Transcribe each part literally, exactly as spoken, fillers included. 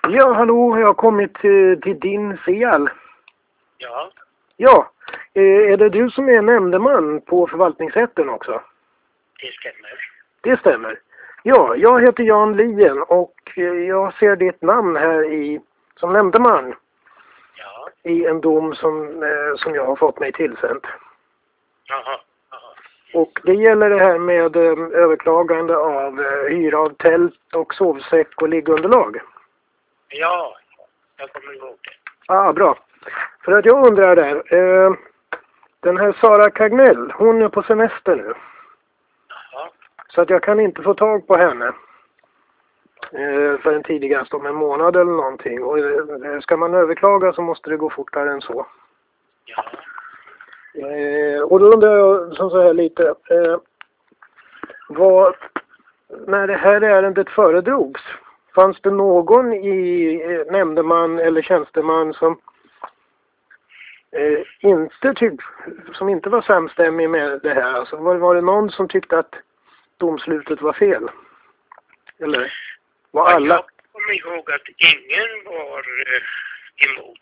Ja, hallå, jag har kommit till, till din fel. Ja. Ja, är det du som är nämndeman på förvaltningsrätten också? Det stämmer. Det stämmer. Ja, jag heter Jan Lien och jag ser ditt namn här i, som nämndeman. Ja. I en dom som, eh, som jag har fått mig tillsänt. Jaha. Jaha. Och det gäller det här med eh, överklagande av eh, hyra av tält och sovsäck och liggunderlag. Ja, jag kommer ihåg det. Ah, bra. För att jag undrar där, eh, den här Sara Kagnell, hon är på semester nu. Jaha. Så att jag kan inte få tag på henne eh, förrän tidigast om en månad eller någonting. Och eh, ska man överklaga så måste det gå fortare än så. Ja. Eh, och då undrar jag som så här lite, eh, vad, när det här ärendet föredrogs, fanns det någon i eh, nämndeman eller tjänsteman som eh, inte tyck, som inte var samstämmig med det här? Alltså, var, var det någon som tyckte att domslutet var fel? Eller var Ja, alla? jag kommer ihåg att ingen var eh, emot.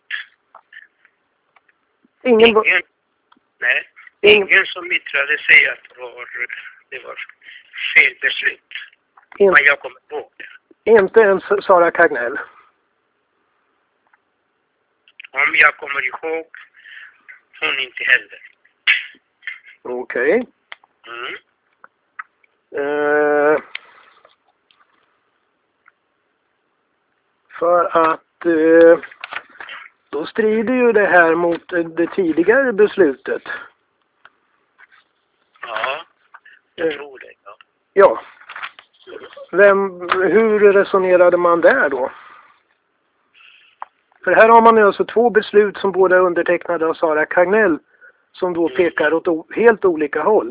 Ingen var... Ingen, nej, Ingen- ingen som yttrade sig att det var, det var fel beslut. In, Men jag kommer ihåg det. inte ens Sara Kagnell. Om jag kommer ihåg, hon inte heller. Okej. Mm. Eh, för att eh, då strider ju det här mot eh, det tidigare beslutet. Ja, jag tror det. Ja. Ja. Vem, hur resonerade man där då? För här har man ju alltså två beslut som båda är undertecknade av Sara Kagnell som då pekar åt o- helt olika håll.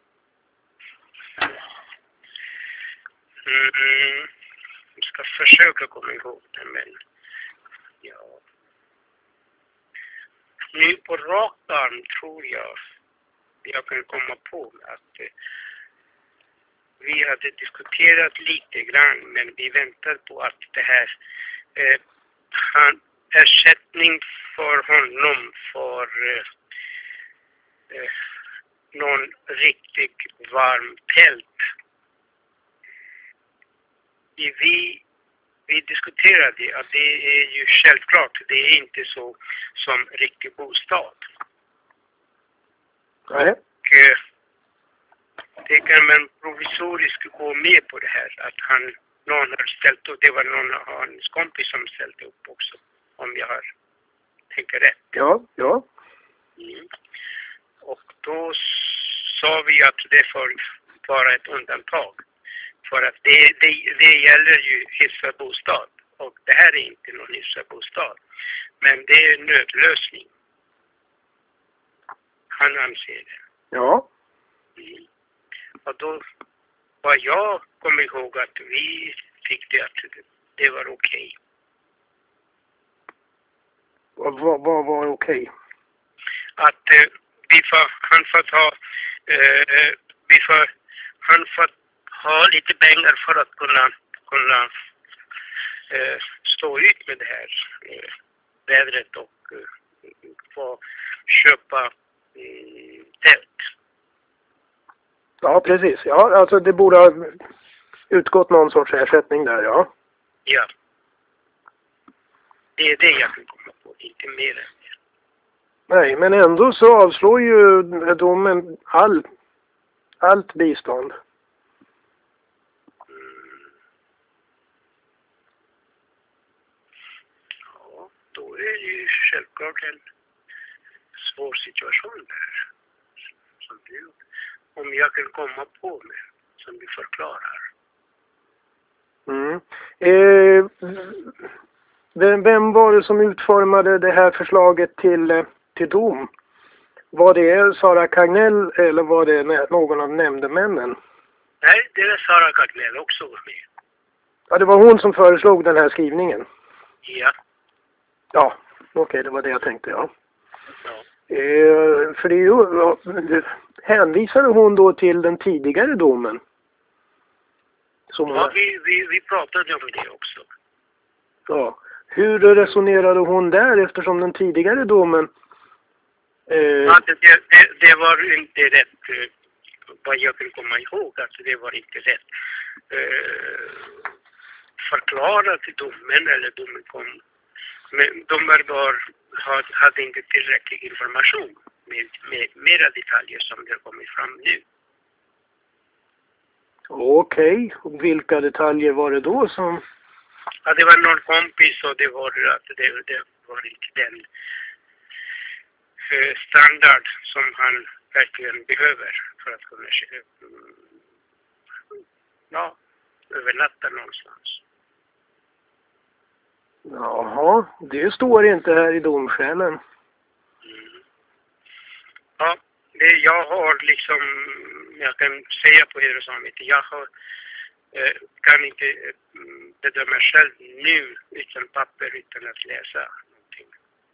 Mm, jag ska försöka komma ihåg det, men ja. Nu på rakt arm tror jag jag kan komma på att eh, vi hade diskuterat lite grann, men vi väntar på att det här eh, han, ersättning för honom för eh, eh, någon riktigt varm tält. Vi, vi diskuterade att det är ju självklart, det är inte så som riktig bostad. Nej. Och eh, det kan man provisoriskt gå med på det här, att han, någon har ställt upp, det var någon av hans kompis som ställde upp också, om jag har tänker rätt. Ja, ja. Mm. Och då sa vi att det får vara ett undantag. För att det, det, det gäller ju hyfsad bostad. Och det här är inte någon hyfsad bostad. Men det är en nödlösning. Han anser det. Ja. Mm. Och då var jag kommer ihåg att vi fick det att det var okej. Vad vad vad var okej? Att eh, vi får, han får ta, eh, vi får, han får ha lite pengar för att kunna, kunna eh, stå ut med det här eh, vädret och eh, få köpa eh, tält. Ja, precis. Ja, alltså det borde ha utgått någon sorts ersättning där, ja. Ja. Det är det jag kan komma på, inte mer än det. Nej, men ändå så avslår ju domen all, allt bistånd. Mm. Ja, då är det ju självklart en svår situation där. Som du, om jag kan komma på med, som du förklarar. Mm. Eh, vem, vem var det som utformade det här förslaget till, eh, till dom? Var det Sara Kagnell eller var det nä- någon av nämndemännen? Nej, det är Sara Kagnell också med. Ja, det var hon som föreslog den här skrivningen. Ja. Ja, okej, det var det jag tänkte, ja. Ja. Eh, för det är ju, ja, det- hänvisade hon då till den tidigare domen? Som hon, Ja, vi, vi, vi pratade om det också. ja. Hur resonerade hon där eftersom den tidigare domen... Eh... Ja, det, det, det var inte rätt, eh, vad jag kan komma ihåg, alltså det var inte rätt eh, förklarat i domen, eller domen kom. Men domar var, hade inte tillräcklig information med, med mera detaljer som det kommit fram nu. Okej, och vilka detaljer var det då som... Ja, det var någon kompis och det var att det, det var inte den eh, standard som han verkligen behöver för att kunna eh, ja, övernatta någonstans. Jaha, det står inte här i domskälen. Mm. Ja, det jag har liksom, jag kan säga på hederssamhet, jag har eh, kan inte eh, bedöma själv nu utan papper, utan att läsa någonting.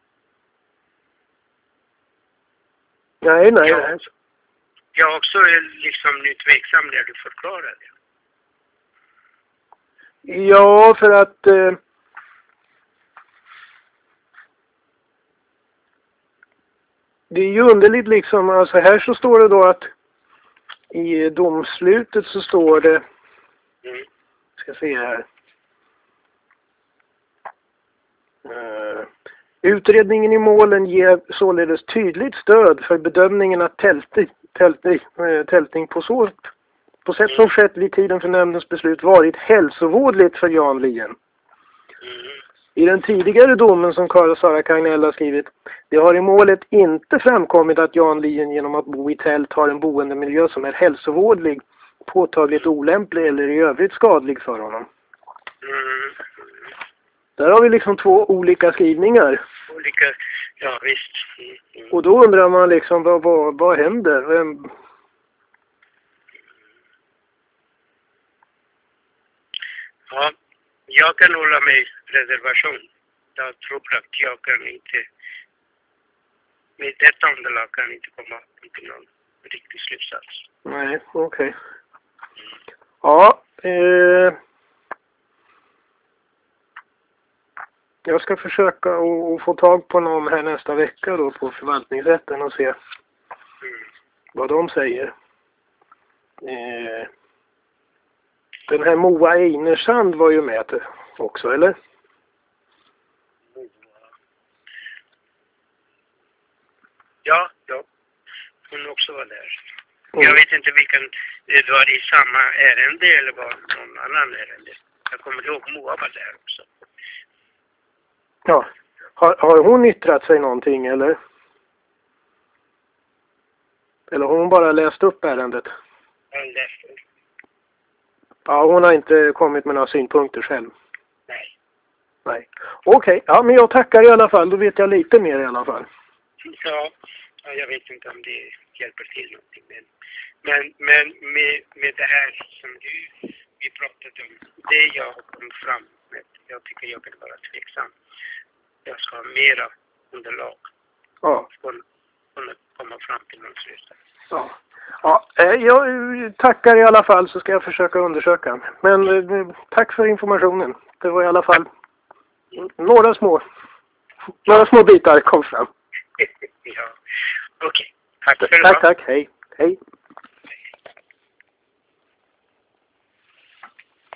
Nej, nej, jag, nej. Jag också är liksom nu tveksam när du förklarar det. Ja, för att... Eh... Det är ju underligt liksom, alltså här så står det då att i domslutet så står det, mm. ska se här, uh, utredningen i målen ger således tydligt stöd för bedömningen att tältning, tältning, uh, tältning på, så, på sätt som skett vid tiden för nämndens beslut varit hälsovådligt för Jan Lien. Mm. I den tidigare domen som Karl Sara Kagnell har skrivit, det har i målet inte framkommit att Jan Lien genom att bo i tält har en boendemiljö som är hälsovådlig, påtagligt olämplig eller i övrigt skadlig för honom. Mm. Där har vi liksom två olika skrivningar. Olika, ja visst. Mm. Mm. Och då undrar man liksom, vad, vad, vad händer? Vem... Ja, jag kan hålla mig reservation. Jag tror att jag kan inte, med detta underlag kan inte komma till någon riktig slutsats. Nej, okej. Okay. Mm. Ja, eh... jag ska försöka att få tag på någon här nästa vecka då på förvaltningsrätten och se mm. vad de säger. Eh... Den här Moa Einersand var ju med också, eller? Ja, ja. Hon också var där. Mm. Jag vet inte vilken, det var i samma ärende eller var någon annan ärende. Jag kommer ihåg Moa var där också. Ja. Har, har hon yttrat sig någonting eller? Eller har hon bara läst upp ärendet? Jag läste upp. Ja, hon har inte kommit med några synpunkter själv. Nej. Nej. Okej, okay. Ja men jag tackar i alla fall. Då vet jag lite mer i alla fall. Ja, jag vet inte om det hjälper till någonting. Men, men, men med, med det här som du, vi pratade om, det jag har kommit fram med, jag tycker jag kan vara tveksam. Jag ska ha mera underlag. Ja. För att kunna komma fram till någon slutsats. Ja. Ja, jag tackar i alla fall så ska jag försöka undersöka. Men eh, tack för informationen. Det var i alla fall några små några små bitar kom fram. Ja, okej. Okay. Tack för det. Tack, tack. Hej. Hej.